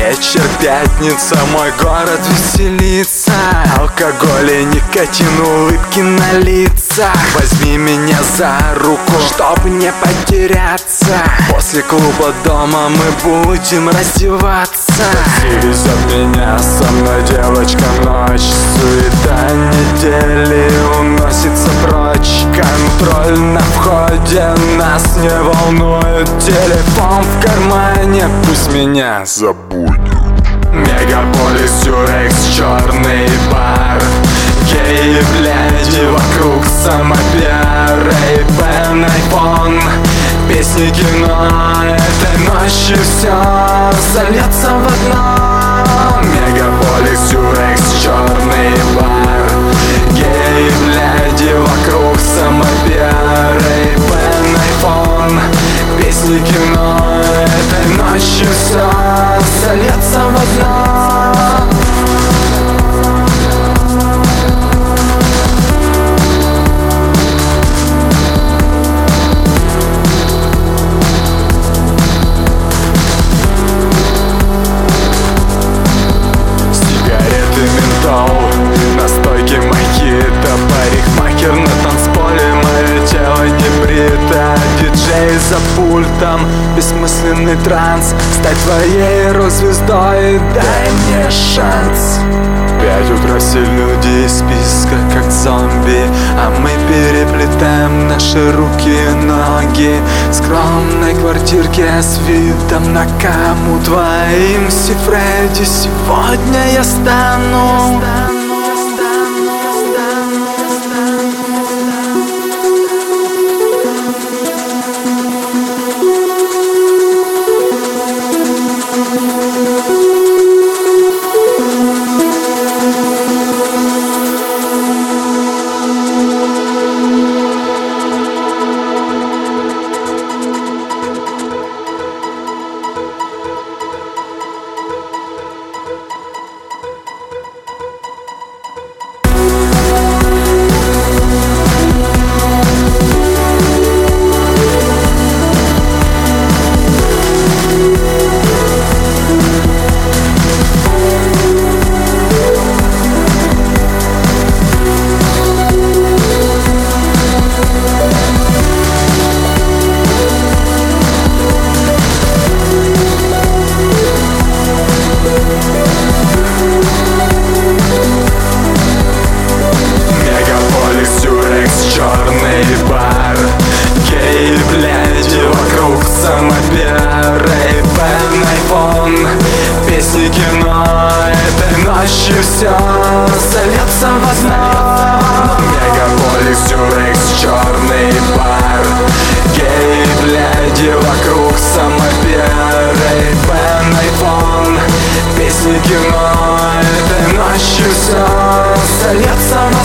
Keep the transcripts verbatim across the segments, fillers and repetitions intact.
вечер, пятница, мой город веселится. Алкоголь и никотин, улыбки на лицах. Возьми меня за руку, чтобы не потеряться. После клуба дома мы будем раздеваться. Такси везет меня, со мной девочка ночь. Суета недели уносится прочь. Контроль на входе, нас не волнует. Телефон в кармане, пусть меня забудет. Мегаполис, Тюрекс, черный бар. Геи, бляди, вокруг самопиар. Ray-Ban, айфон, песни, кино. Этой ночью все сольется в одно. Мегаполис, Тюрекс, черный бар. Геи, бляди, вокруг самопиар. Ray-Ban, айфон, песни, кино. Этой ночью все сольется в одно. На стойке мохито, парикмахер на танцполе, мое тело не брито. Диджей за пультом, бессмысленный транс. Стать твоей рок-звездой, дай мне шанс. Пять утра все люди из списка, как зомби, а мы переплетаем наши руки и ноги в скромной квартирке с видом на Каму. Твоим Си Фредди сегодня я стану. Ray-Ban, айфон, песни, кино. Этой ночью все сольется в одно. Мегаполис, Тюрекс, черный бар. Геи, бляди, вокруг самопиар. Ray-Ban, айфон, песни, кино. Этой ночью все сольется в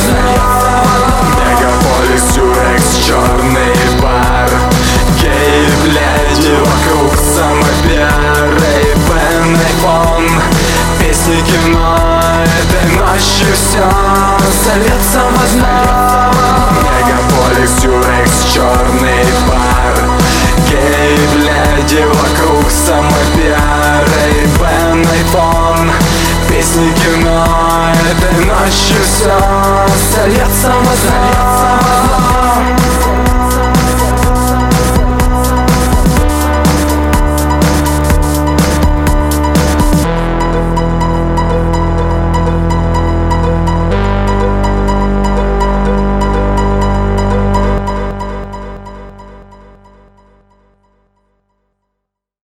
одно. Мегаполис, Тюрекс, черный бар. Геи, бляди, вокруг самопиар. Ray-Ban, айфон, песни, кино. Этой ночью все сольется в одно. Мегаполис, Тюрекс, черный бар. Геи, бляди, вокруг самопиар. Ray-Ban, айфон, песни, кино. Этой ночью все сольется в одно.